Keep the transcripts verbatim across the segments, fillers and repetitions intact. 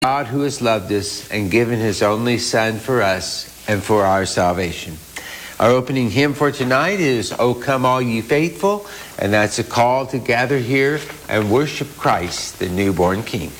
God who has loved us and given his only Son for us and for our salvation. Our opening hymn for tonight is O Come All Ye Faithful, and that's a call to gather here and worship Christ, the newborn King.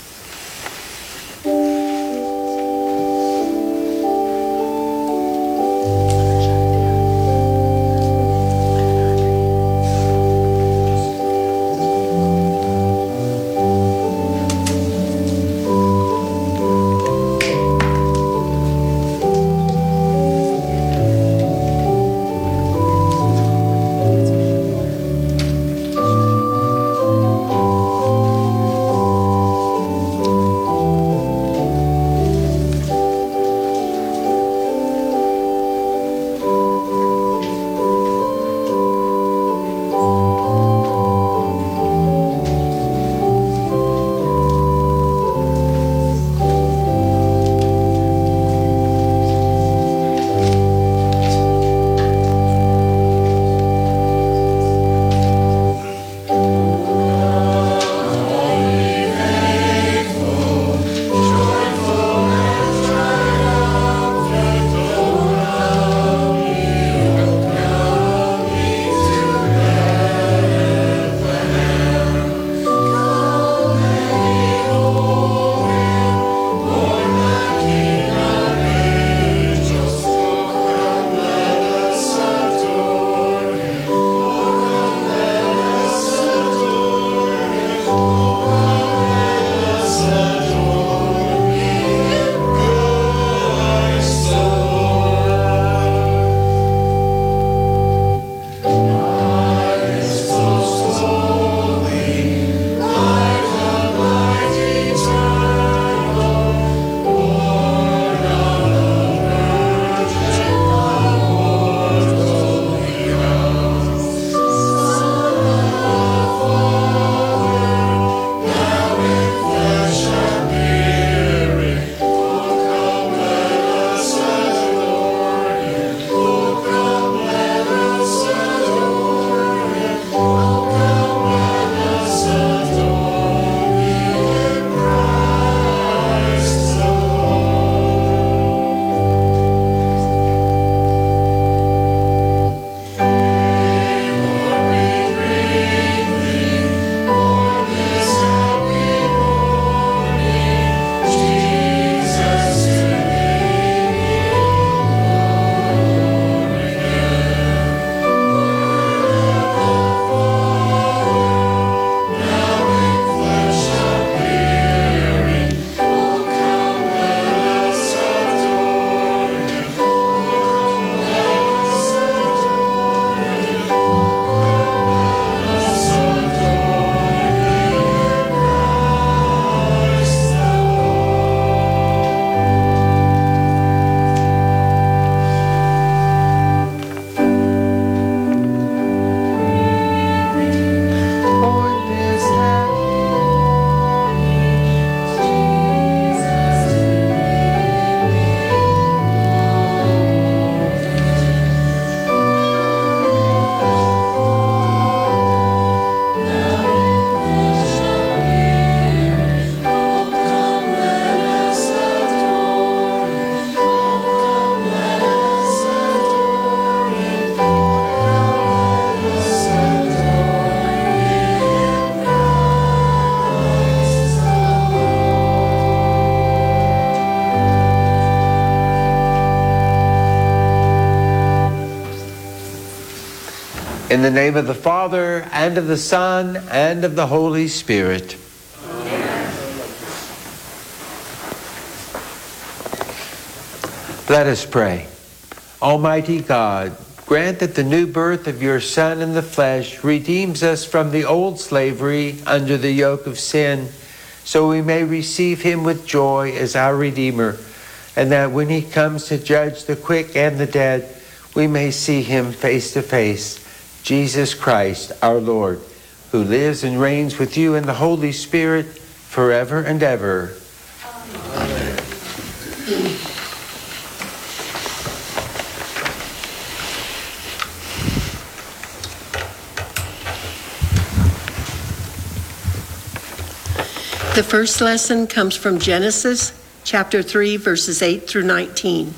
In the name of the Father, and of the Son, and of the Holy Spirit. Amen. Let us pray. Almighty God, grant that the new birth of your Son in the flesh redeems us from the old slavery under the yoke of sin, so we may receive him with joy as our Redeemer, and that when he comes to judge the quick and the dead, we may see him face to face. Jesus Christ, our Lord, who lives and reigns with you in the Holy Spirit forever and ever. Amen. The first lesson comes from Genesis chapter three, verses eight through nineteen.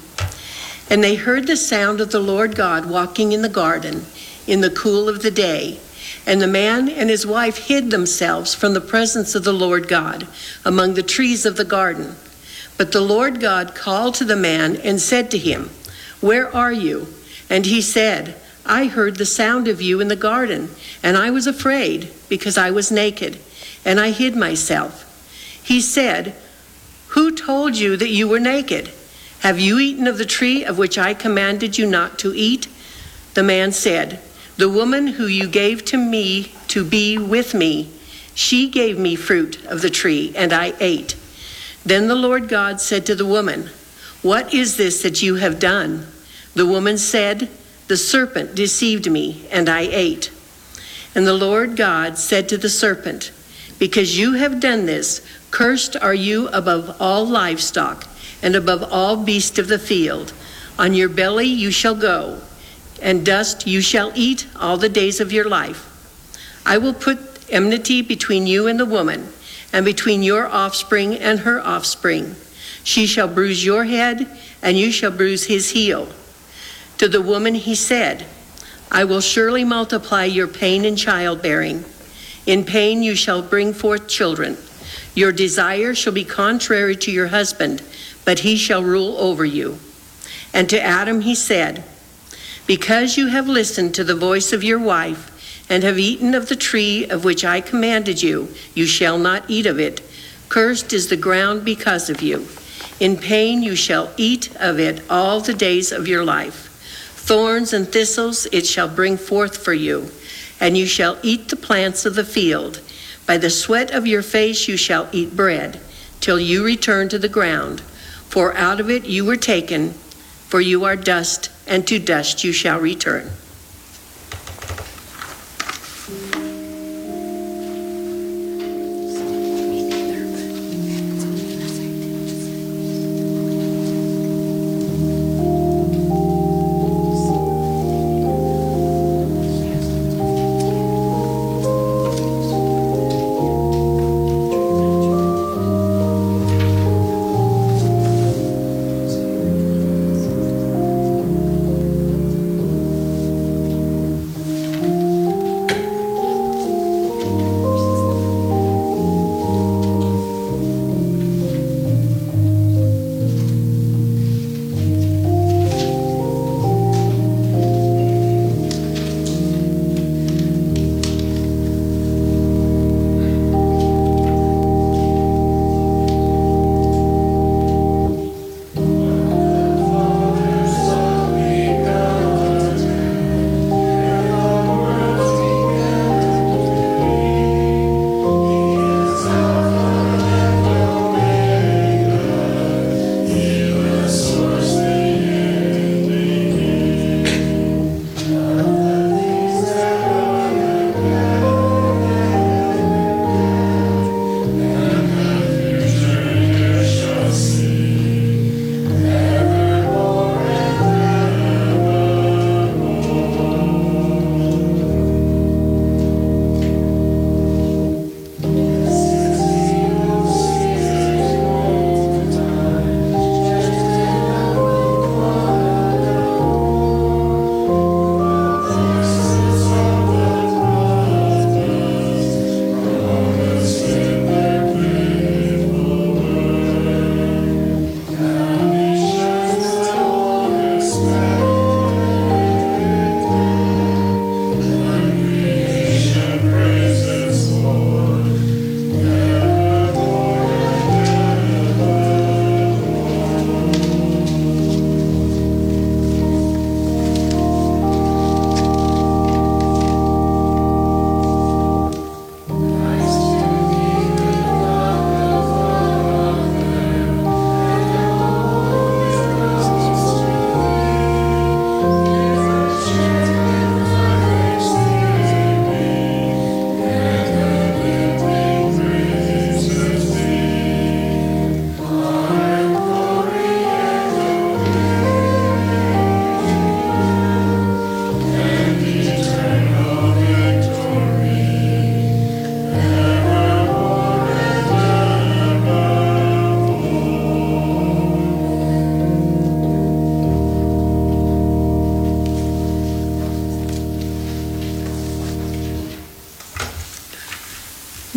And they heard the sound of the Lord God walking in the garden in the cool of the day. And the man and his wife hid themselves from the presence of the Lord God among the trees of the garden. But the Lord God called to the man and said to him, "Where are you?" And he said, "I heard the sound of you in the garden, and I was afraid because I was naked, and I hid myself." He said, "Who told you that you were naked? Have you eaten of the tree of which I commanded you not to eat?" The man said, "The woman who you gave to me to be with me, she gave me fruit of the tree, and I ate." Then the Lord God said to the woman, "What is this that you have done?" The woman said, "The serpent deceived me, and I ate." And the Lord God said to the serpent, "Because you have done this, cursed are you above all livestock and above all beasts of the field. On your belly you shall go, and dust you shall eat all the days of your life. I will put enmity between you and the woman, and between your offspring and her offspring. She shall bruise your head, and you shall bruise his heel." To the woman he said, "I will surely multiply your pain in childbearing. In pain you shall bring forth children. Your desire shall be contrary to your husband, but he shall rule over you." And to Adam he said, "Because you have listened to the voice of your wife, and have eaten of the tree of which I commanded you, you shall not eat of it. Cursed is the ground because of you. In pain you shall eat of it all the days of your life. Thorns and thistles it shall bring forth for you, and you shall eat the plants of the field. By the sweat of your face you shall eat bread, till you return to the ground. For out of it you were taken, for you are dust, and to dust you shall return."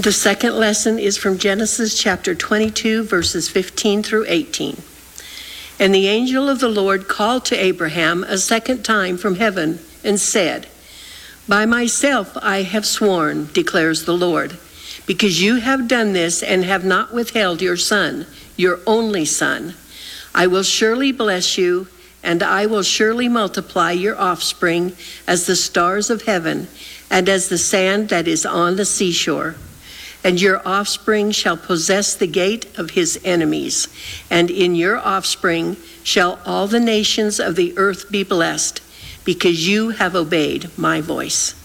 The second lesson is from Genesis chapter twenty-two, verses fifteen through eighteen. And the angel of the Lord called to Abraham a second time from heaven and said, "By myself I have sworn, declares the Lord, because you have done this and have not withheld your son, your only son. I will surely bless you, and I will surely multiply your offspring as the stars of heaven and as the sand that is on the seashore. And your offspring shall possess the gate of his enemies, and in your offspring shall all the nations of the earth be blessed, because you have obeyed my voice."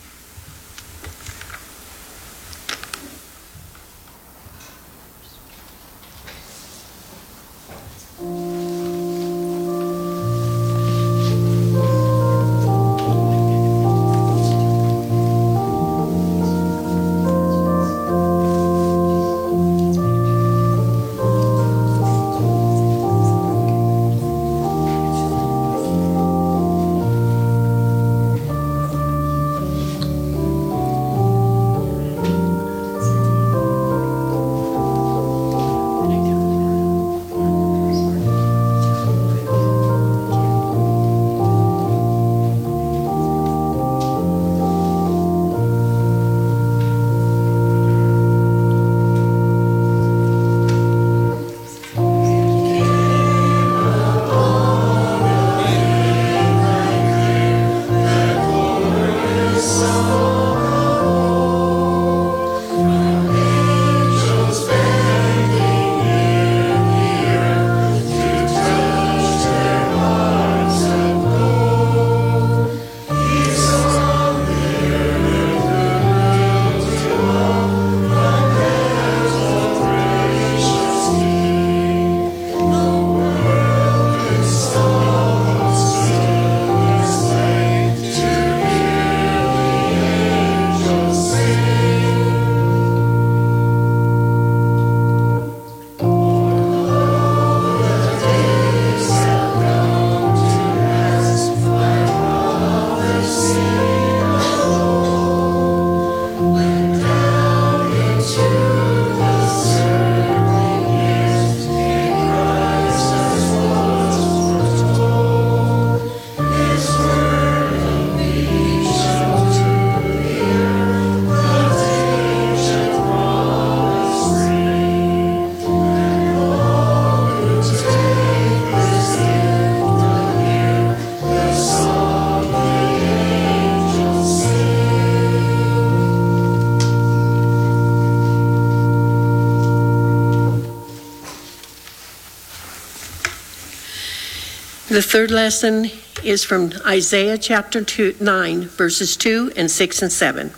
The third lesson is from Isaiah chapter two, nine, verses two and six and seven.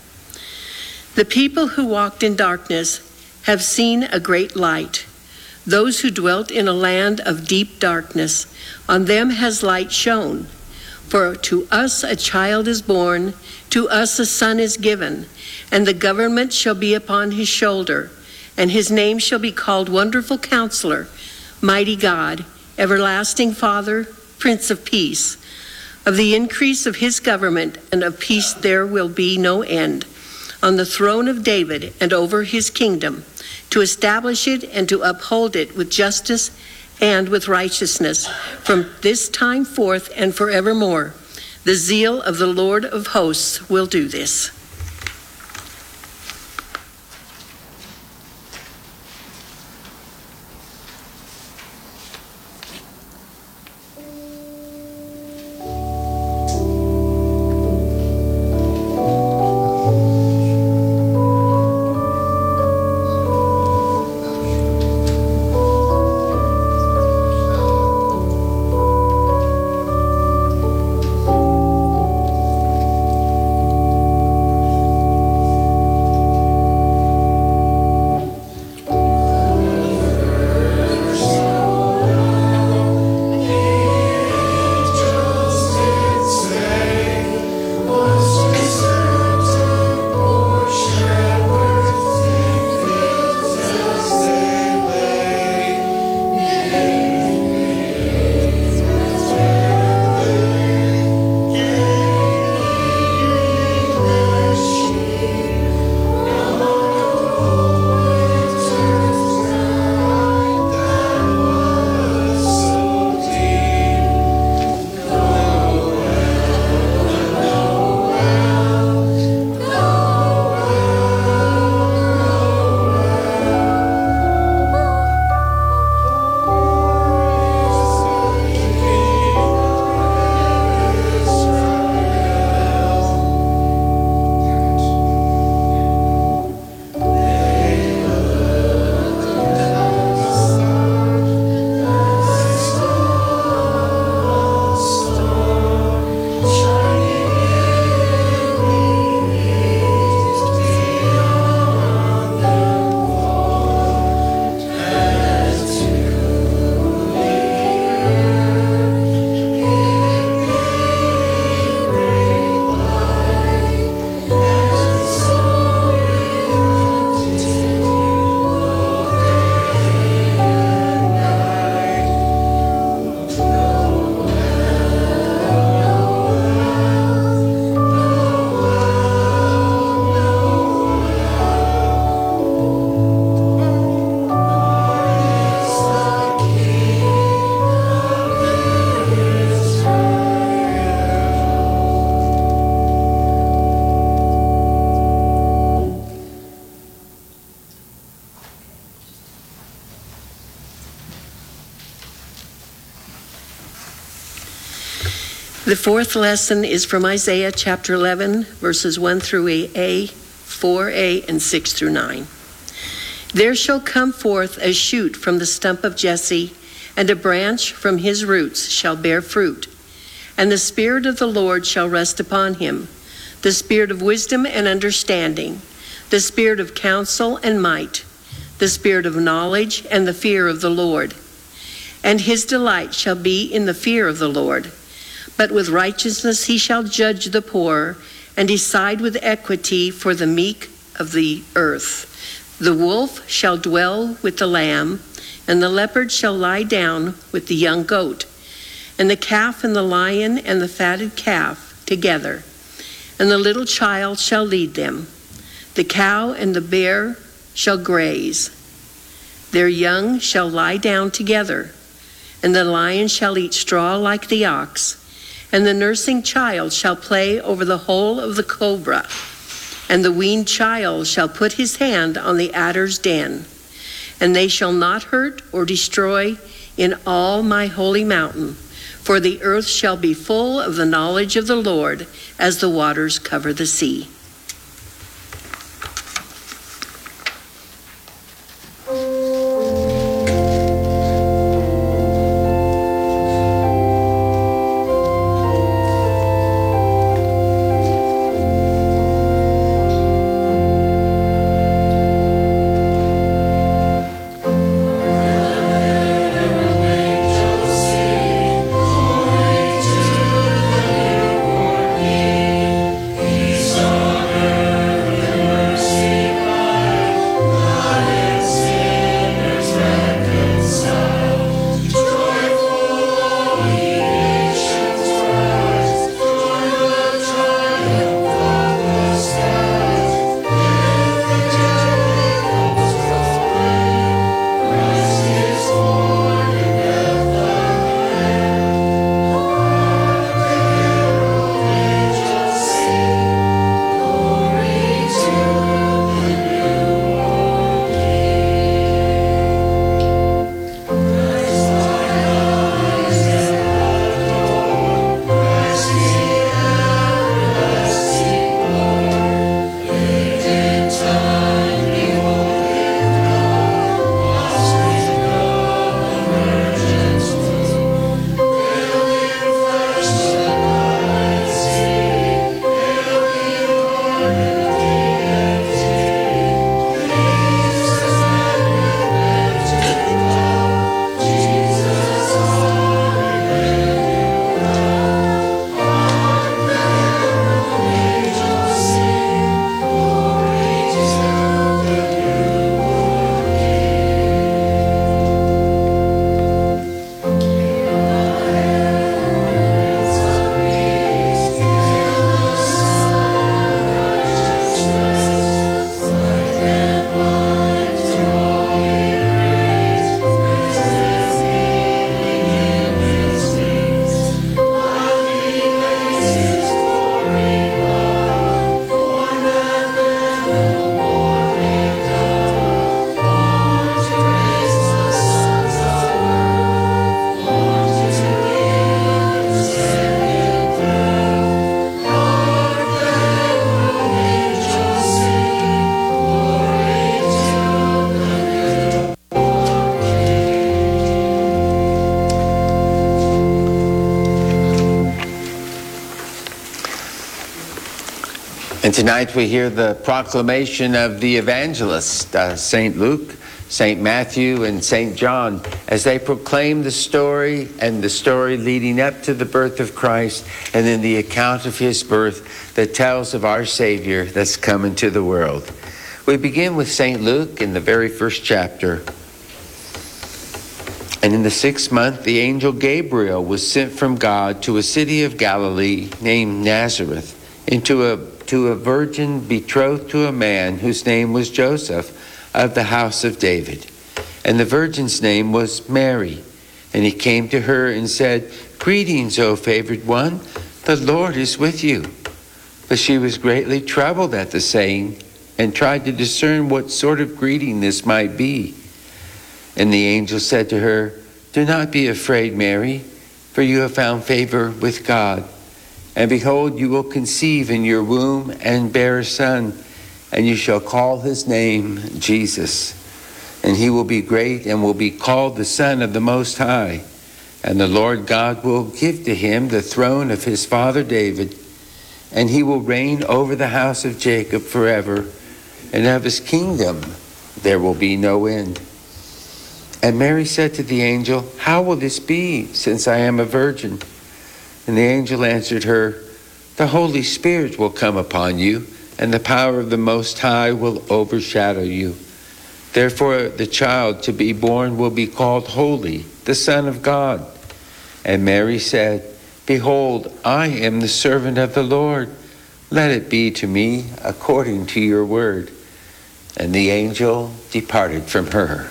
The people who walked in darkness have seen a great light. Those who dwelt in a land of deep darkness, on them has light shone. For to us a child is born, to us a son is given, and the government shall be upon his shoulder, and his name shall be called Wonderful Counselor, Mighty God, Everlasting Father, Prince of Peace. Of the increase of his government and of peace there will be no end, on the throne of David and over his kingdom, to establish it and to uphold it with justice and with righteousness from this time forth and forevermore. The zeal of the Lord of hosts will do this. The fourth lesson is from Isaiah chapter eleven, verses one through A, four A, and six through nine. There shall come forth a shoot from the stump of Jesse, and a branch from his roots shall bear fruit. And the Spirit of the Lord shall rest upon him, the Spirit of wisdom and understanding, the Spirit of counsel and might, the Spirit of knowledge and the fear of the Lord. And his delight shall be in the fear of the Lord. But with righteousness he shall judge the poor, and decide with equity for the meek of the earth. The wolf shall dwell with the lamb, and the leopard shall lie down with the young goat, and the calf and the lion and the fatted calf together, and the little child shall lead them. The cow and the bear shall graze. Their young shall lie down together, and the lion shall eat straw like the ox, and the nursing child shall play over the hole of the cobra, and the weaned child shall put his hand on the adder's den. And they shall not hurt or destroy in all my holy mountain, for the earth shall be full of the knowledge of the Lord as the waters cover the sea. And tonight we hear the proclamation of the evangelists, uh, Saint Luke, Saint Matthew, and Saint John, as they proclaim the story and the story leading up to the birth of Christ, and then the account of his birth that tells of our Savior that's come into the world. We begin with Saint Luke in the very first chapter. And in the sixth month, the angel Gabriel was sent from God to a city of Galilee named Nazareth, into a to a virgin betrothed to a man whose name was Joseph, of the house of David. And the virgin's name was Mary. And he came to her and said, "Greetings, O favored one, the Lord is with you." But she was greatly troubled at the saying, and tried to discern what sort of greeting this might be. And the angel said to her, "Do not be afraid, Mary, for you have found favor with God. And behold, you will conceive in your womb and bear a son, and you shall call his name Jesus. And he will be great and will be called the Son of the Most High. And the Lord God will give to him the throne of his father David, and he will reign over the house of Jacob forever, and of his kingdom there will be no end. And Mary said to the angel, how will this be, since I am a virgin? And the angel answered her, the Holy Spirit will come upon you, and the power of the Most High will overshadow you. Therefore the child to be born will be called Holy, the Son of God. And Mary said, behold, I am the servant of the Lord. Let it be to me according to your word. And the angel departed from her.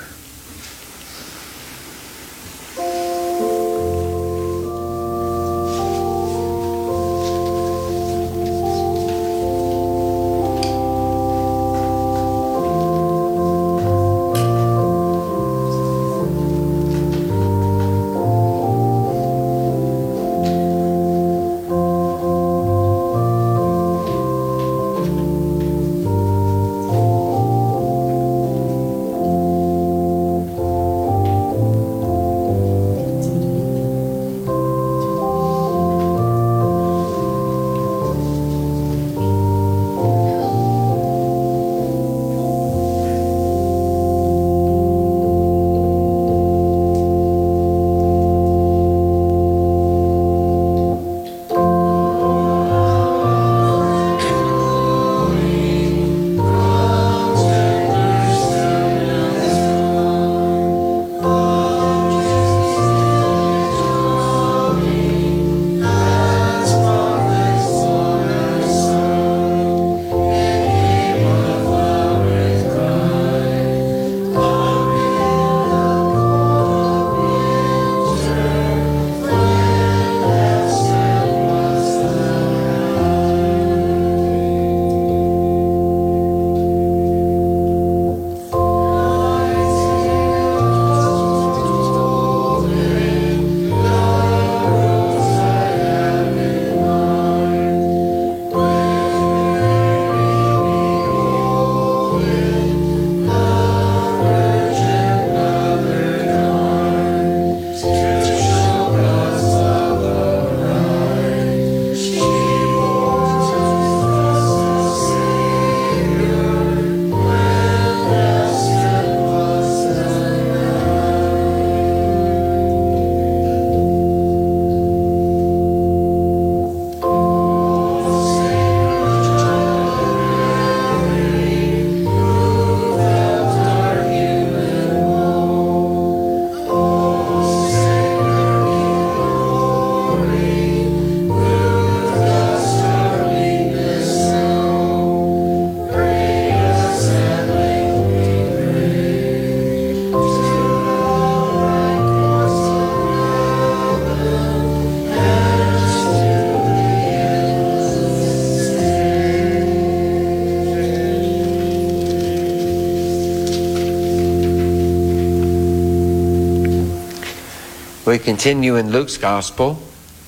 We continue in Luke's Gospel.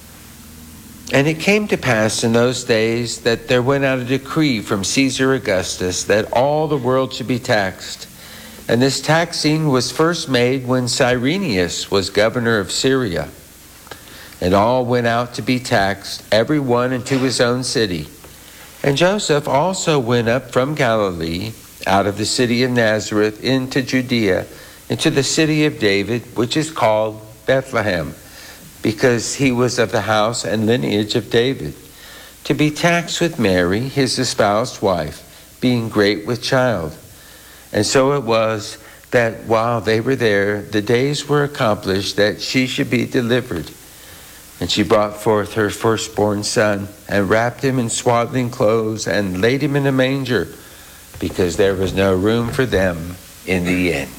And it came to pass in those days that there went out a decree from Caesar Augustus that all the world should be taxed. And this taxing was first made when Cyrenius was governor of Syria. And all went out to be taxed, every one into his own city. And Joseph also went up from Galilee, out of the city of Nazareth, into Judea, into the city of David, which is called Bethlehem, because he was of the house and lineage of David, to be taxed with Mary, his espoused wife, being great with child. And so it was that while they were there, the days were accomplished that she should be delivered. And she brought forth her firstborn son, and wrapped him in swaddling clothes, and laid him in a manger, because there was no room for them in the inn.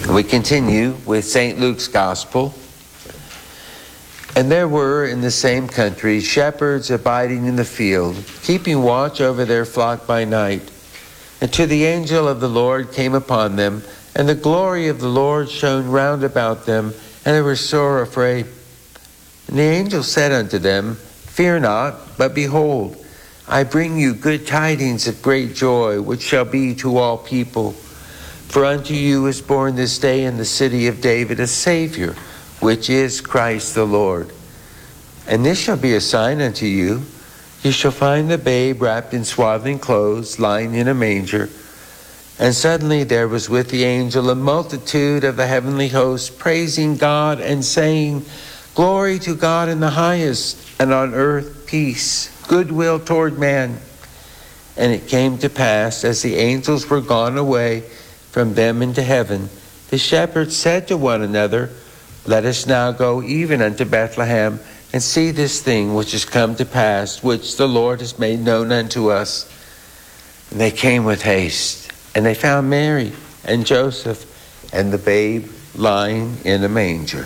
We continue with Saint Luke's Gospel. And there were in the same country shepherds abiding in the field, keeping watch over their flock by night. And to the angel of the Lord came upon them, and the glory of the Lord shone round about them, and they were sore afraid. And the angel said unto them, Fear not, but behold, I bring you good tidings of great joy, which shall be to all people. For unto you is born this day in the city of David a Savior, which is Christ the Lord. And this shall be a sign unto you. You shall find the babe wrapped in swaddling clothes, lying in a manger. And suddenly there was with the angel a multitude of the heavenly host, praising God and saying, Glory to God in the highest, and on earth peace, goodwill toward man. And it came to pass, as the angels were gone away from them into heaven, the shepherds said to one another, Let us now go even unto Bethlehem, and see this thing which is come to pass, which the Lord has made known unto us. And they came with haste, and they found Mary and Joseph and the babe lying in a manger.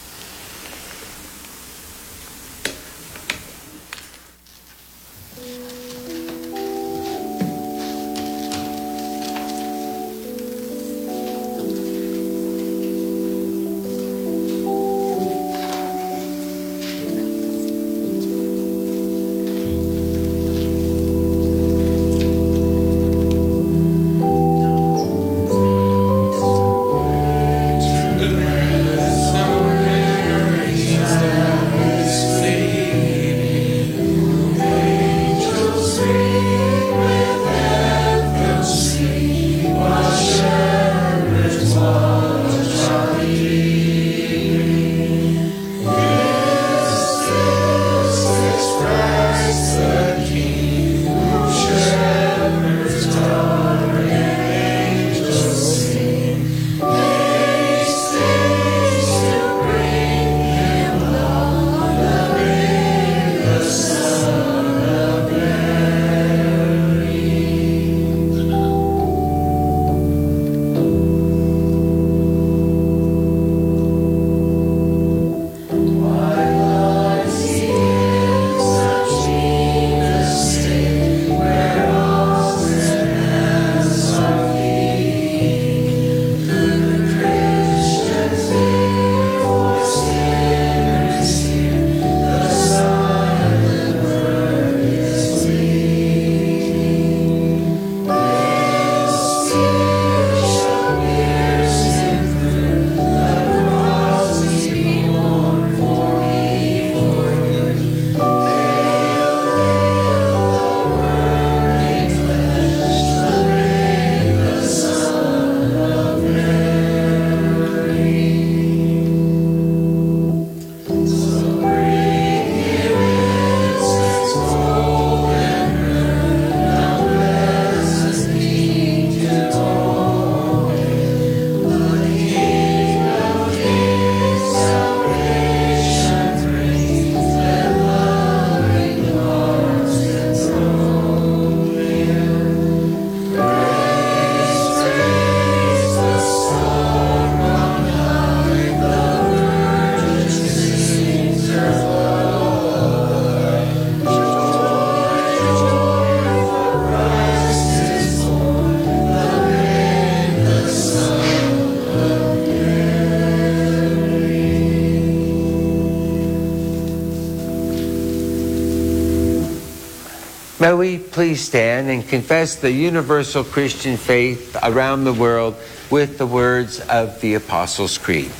May we please stand and confess the universal Christian faith around the world with the words of the Apostles' Creed.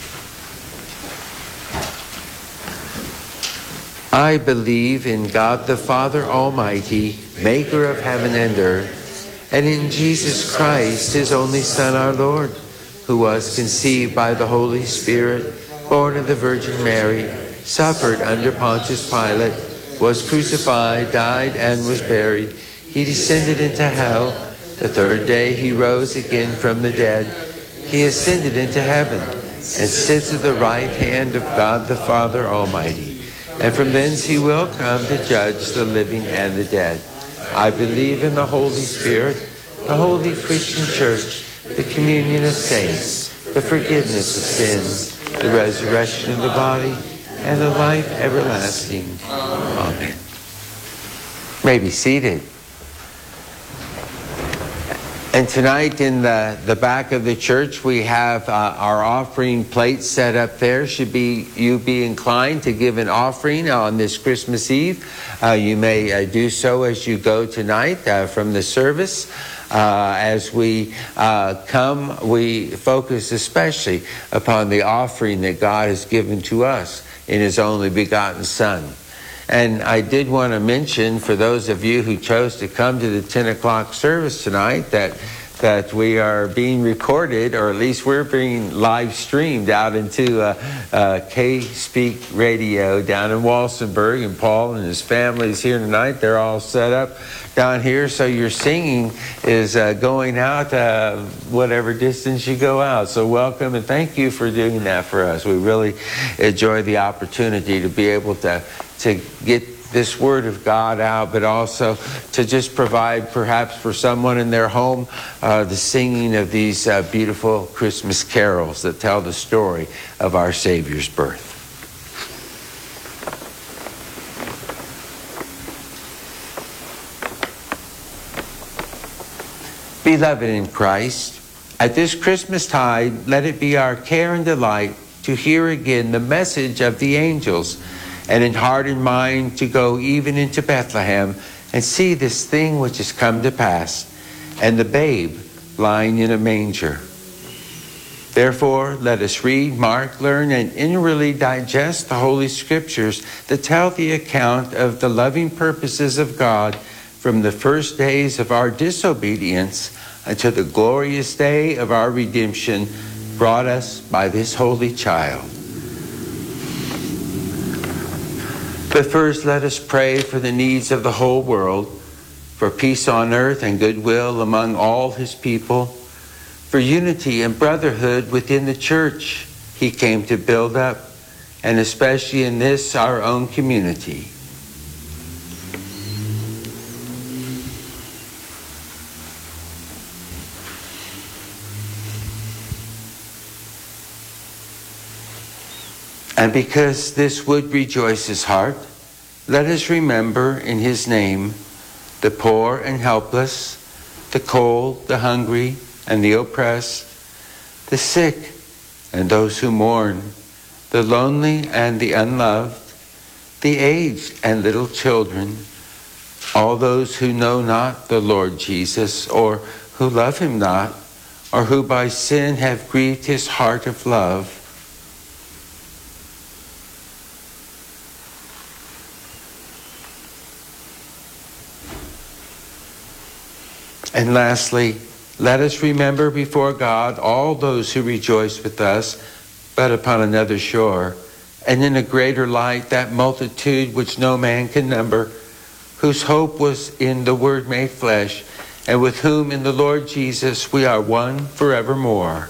I believe in God the Father Almighty, maker of heaven and earth, and in Jesus Christ, his only Son, our Lord, who was conceived by the Holy Spirit, born of the Virgin Mary, suffered under Pontius Pilate, was crucified, died, and was buried. He descended into hell. The third day he rose again from the dead. He ascended into heaven and sits at the right hand of God the Father Almighty. And from thence he will come to judge the living and the dead. I believe in the Holy Spirit, the holy Christian Church, the communion of saints, the forgiveness of sins, the resurrection of the body, and the life everlasting. Amen. You may be seated. And tonight in the, the back of the church, we have uh, our offering plate set up there. Should be you be inclined to give an offering on this Christmas Eve, uh, you may uh, do so as you go tonight uh, from the service. Uh, as we uh, come, we focus especially upon the offering that God has given to us in His only begotten Son. And I did want to mention, for those of you who chose to come to the ten o'clock service tonight, that that we are being recorded, or at least we're being live streamed out into uh, uh, K-Speak Radio down in Walsenburg. And Paul and his family is here tonight. They're all set up down here. So your singing is uh, going out uh, whatever distance you go out. So welcome and thank you for doing that for us. We really enjoy the opportunity to be able to to get this Word of God out, but also to just provide perhaps for someone in their home uh, the singing of these uh, beautiful Christmas carols that tell the story of our Savior's birth. Beloved in Christ, at this Christmas tide, let it be our care and delight to hear again the message of the angels, and in heart and mind to go even into Bethlehem and see this thing which has come to pass, and the babe lying in a manger. Therefore, let us read, mark, learn, and inwardly digest the Holy Scriptures that tell the account of the loving purposes of God from the first days of our disobedience until the glorious day of our redemption brought us by this holy child. But first, let us pray for the needs of the whole world, for peace on earth and goodwill among all His people, for unity and brotherhood within the church He came to build up, and especially in this, our own community. And because this would rejoice His heart, let us remember in His name the poor and helpless, the cold, the hungry, and the oppressed, the sick and those who mourn, the lonely and the unloved, the aged and little children, all those who know not the Lord Jesus, or who love Him not, or who by sin have grieved His heart of love. And lastly, let us remember before God all those who rejoice with us, but upon another shore, and in a greater light that multitude which no man can number, whose hope was in the Word made flesh, and with whom in the Lord Jesus we are one forevermore.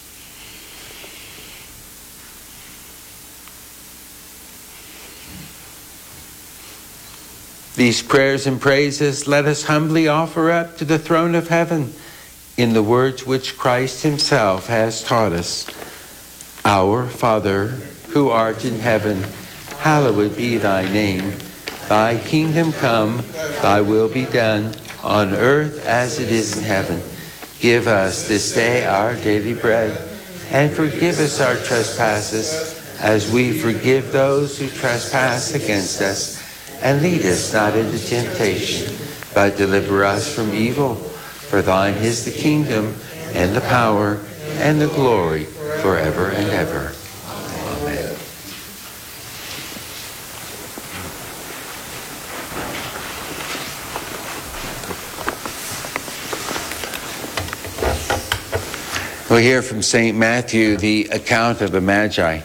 These prayers and praises let us humbly offer up to the throne of heaven in the words which Christ Himself has taught us. Our Father, who art in heaven, hallowed be Thy name. Thy kingdom come, Thy will be done, on earth as it is in heaven. Give us this day our daily bread, and forgive us our trespasses, as we forgive those who trespass against us. And lead us not into temptation, but deliver us from evil. For Thine is the kingdom, and the power, and the glory, forever and ever. Amen. We hear from Saint Matthew the account of the Magi.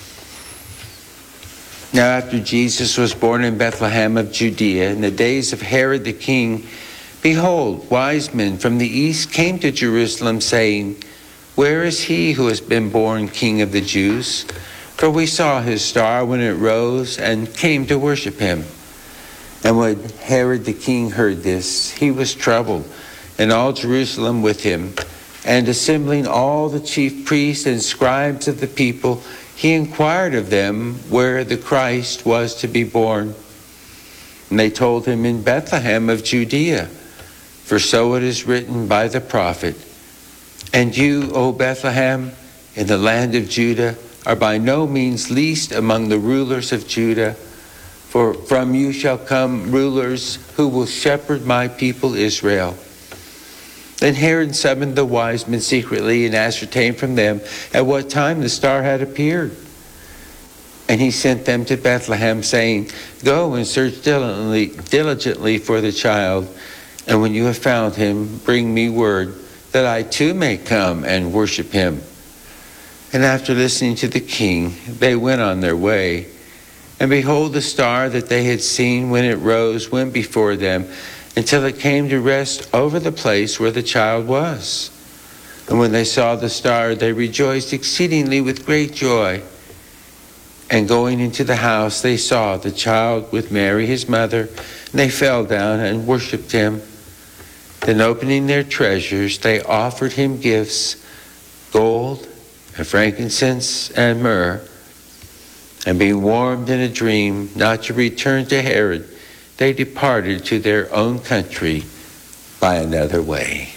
Now after Jesus was born in Bethlehem of Judea, in the days of Herod the king, behold, wise men from the east came to Jerusalem, saying, Where is he who has been born King of the Jews? For we saw his star when it rose and came to worship him. And when Herod the king heard this, he was troubled, and all Jerusalem with him. And assembling all the chief priests and scribes of the people, he inquired of them where the Christ was to be born. And they told him, in Bethlehem of Judea, for so it is written by the prophet, and you, O Bethlehem, in the land of Judah, are by no means least among the rulers of Judah, for from you shall come rulers who will shepherd my people Israel. Then Herod summoned the wise men secretly and ascertained from them at what time the star had appeared. And he sent them to Bethlehem, saying, go and search diligently, diligently for the child, and when you have found him, bring me word, that I too may come and worship him. And after listening to the king, they went on their way. And behold, the star that they had seen when it rose went before them, until it came to rest over the place where the child was. And when they saw the star, they rejoiced exceedingly with great joy. And going into the house, they saw the child with Mary his mother, and they fell down and worshipped him. Then opening their treasures, they offered him gifts, gold and frankincense and myrrh. And being warned in a dream not to return to Herod, they departed to their own country by another way.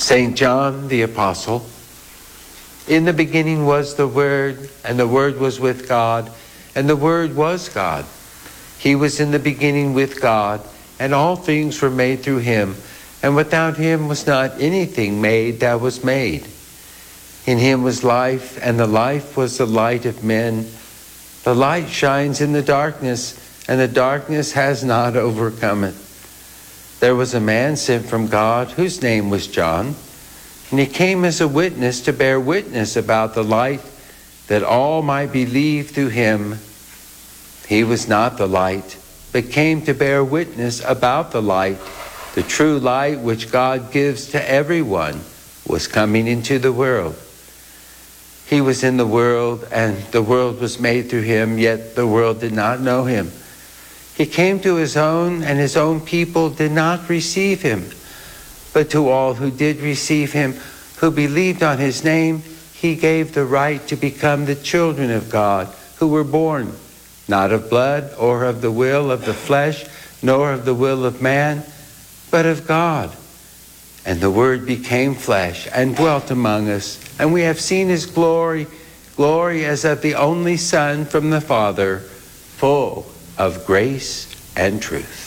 Saint John the Apostle. In the beginning was the Word, and the Word was with God, and the Word was God. He was in the beginning with God, and all things were made through him, and without him was not anything made that was made. In him was life, and the life was the light of men. The light shines in the darkness, and the darkness has not overcome it. There was a man sent from God, whose name was John, and he came as a witness to bear witness about the light, that all might believe through him. He was not the light, but came to bear witness about the light. The true light which God gives to everyone was coming into the world. He was in the world, and the world was made through him, yet the world did not know him. He came to his own, and his own people did not receive him. But to all who did receive him, who believed on his name, he gave the right to become the children of God, who were born, not of blood, or of the will of the flesh, nor of the will of man, but of God. And the Word became flesh and dwelt among us, and we have seen his glory, glory as of the only Son from the Father, full of grace and truth.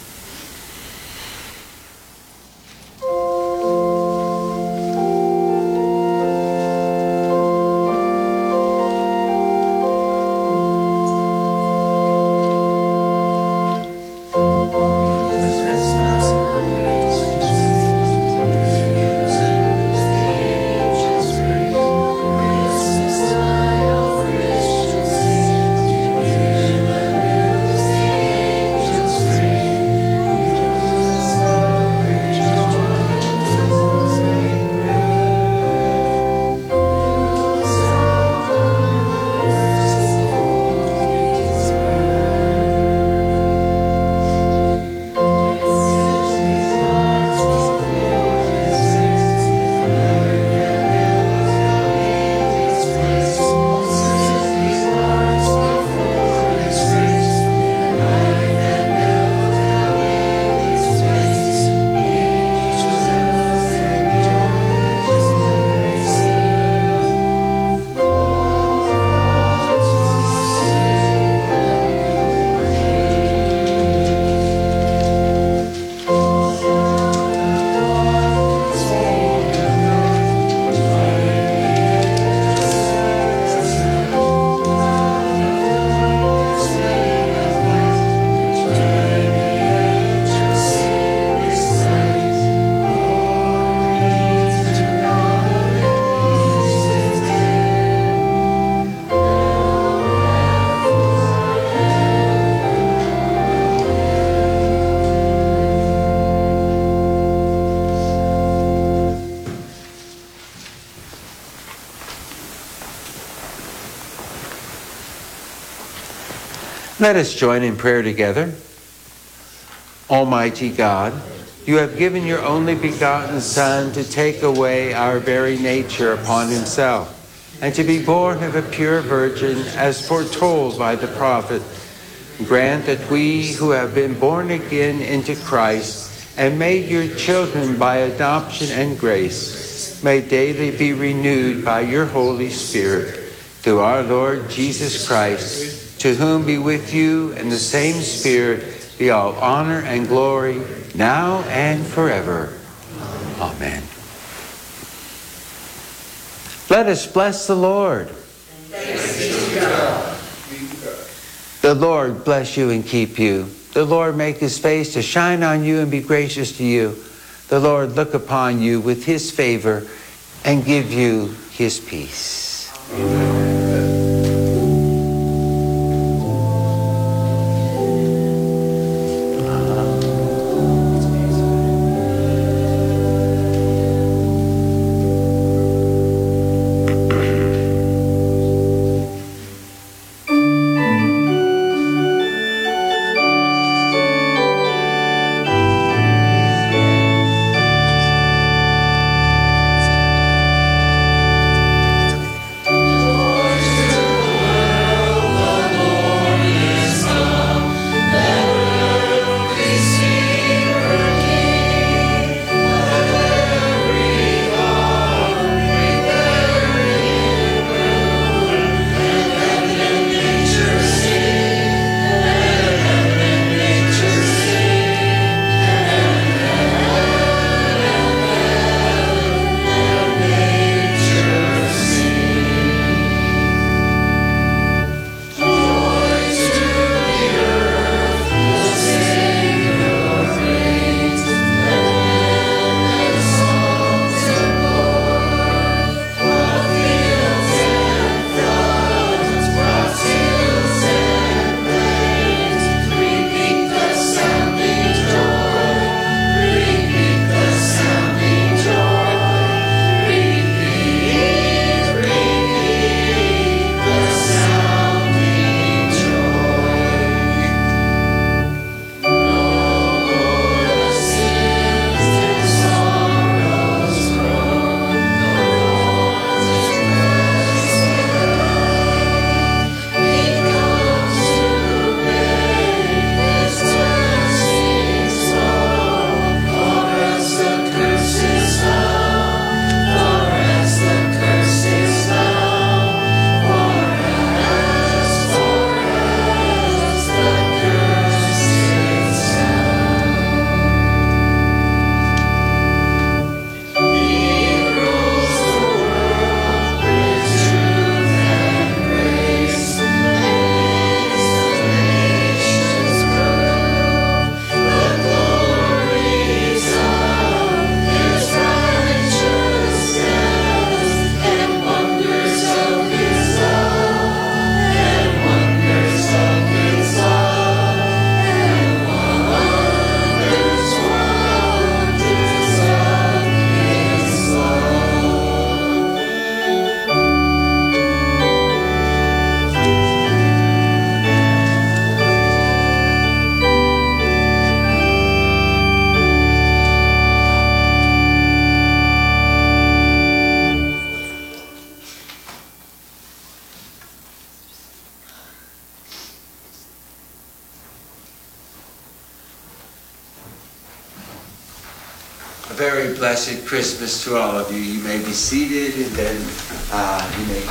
Let us join in prayer together. Almighty God, you have given your only begotten Son to take away our very nature upon himself, and to be born of a pure virgin as foretold by the prophet. Grant that we who have been born again into Christ and made your children by adoption and grace may daily be renewed by your Holy Spirit, through our Lord Jesus Christ, to whom be with you and the same Spirit be all honor and glory, now and forever. Amen. Let us bless the Lord. Thanks be to God. The Lord bless you and keep you. The Lord make his face to shine on you and be gracious to you. The Lord look upon you with his favor and give you his peace. Amen. Oh very blessed Christmas to all of you. You may be seated, and then uh, you may...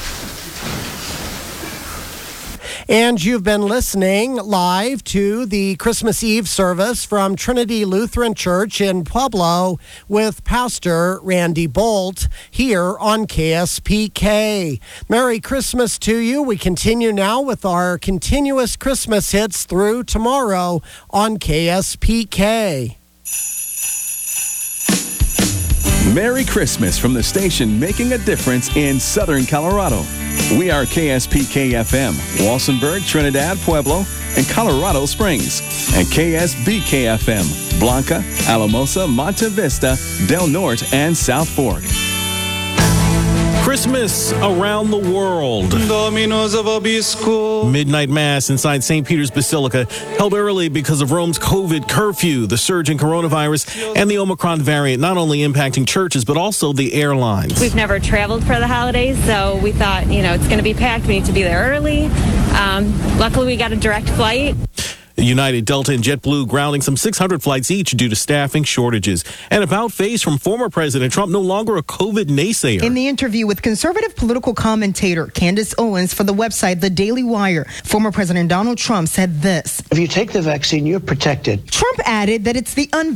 And you've been listening live to the Christmas Eve service from Trinity Lutheran Church in Pueblo with Pastor Randy Bolt here on K S P K. Merry Christmas to you. We continue now with our continuous Christmas hits through tomorrow on K S P K. Merry Christmas from the station making a difference in Southern Colorado. We are K S P K F M, Walsenburg, Trinidad, Pueblo, and Colorado Springs. And K S B K F M, Blanca, Alamosa, Monte Vista, Del Norte, and South Fork. Christmas around the world. Midnight Mass inside Saint Peter's Basilica held early because of Rome's COVID curfew, the surge in coronavirus, and the Omicron variant not only impacting churches but also the airlines. We've never traveled for the holidays, so we thought, you know, it's going to be packed. We need to be there early. Um, luckily, we got a direct flight. United, Delta, and JetBlue grounding some six hundred flights each due to staffing shortages. And about face from former President Trump, no longer a COVID naysayer. In the interview with conservative political commentator Candace Owens for the website The Daily Wire, former President Donald Trump said this. If you take the vaccine, you're protected. Trump added that it's the un